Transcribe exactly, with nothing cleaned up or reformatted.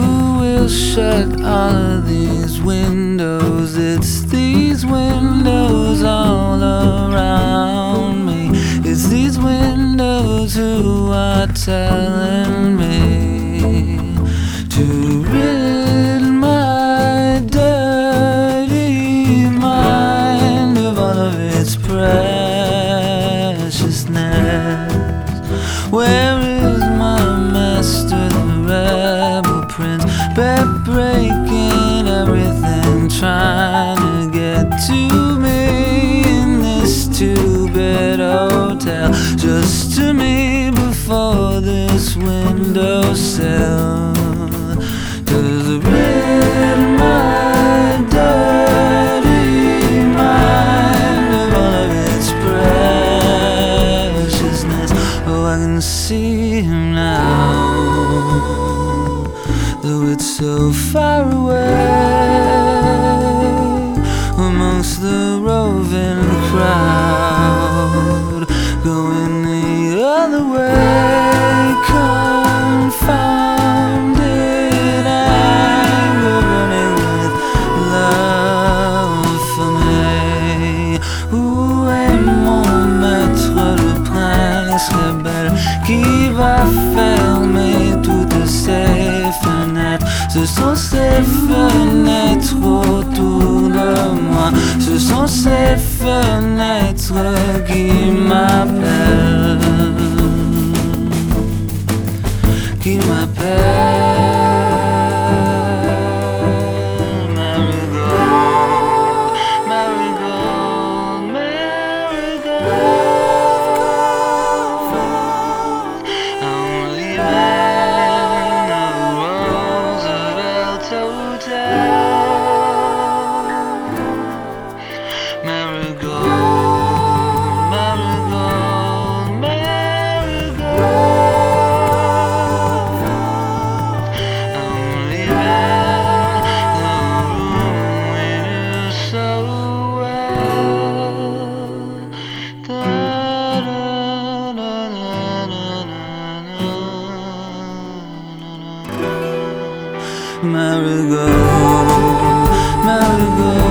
Who will shut all of these windows? It's these windows all around me. It's these windows who are telling me to rid my dirty mind of all of its preciousness. Where is my master, the rebel prince, bed breaking everything, trying to get to me in this two-bed hotel, just to me before this windowsill. Does it rid my dirty mind of all of its preciousness? Oh, I can see him now, though it's so far away, amongst the roving crowd, going the other way, confounded anger burning with love for me. Où est mon maître, le prince rebelle, qui va fermer toutes ces fenêtres? Ce sont ces fenêtres autour de moi, ce sont ces fenêtres qui m'appellent, qui m'appellent. Marigold, marigold, marigold, I'm leaving the Roosevelt Hotel. Marigold, marigold, marigold, I'm leaving the room we knew so well. Da, da, da, da, da, da, da. Marigold, marigold.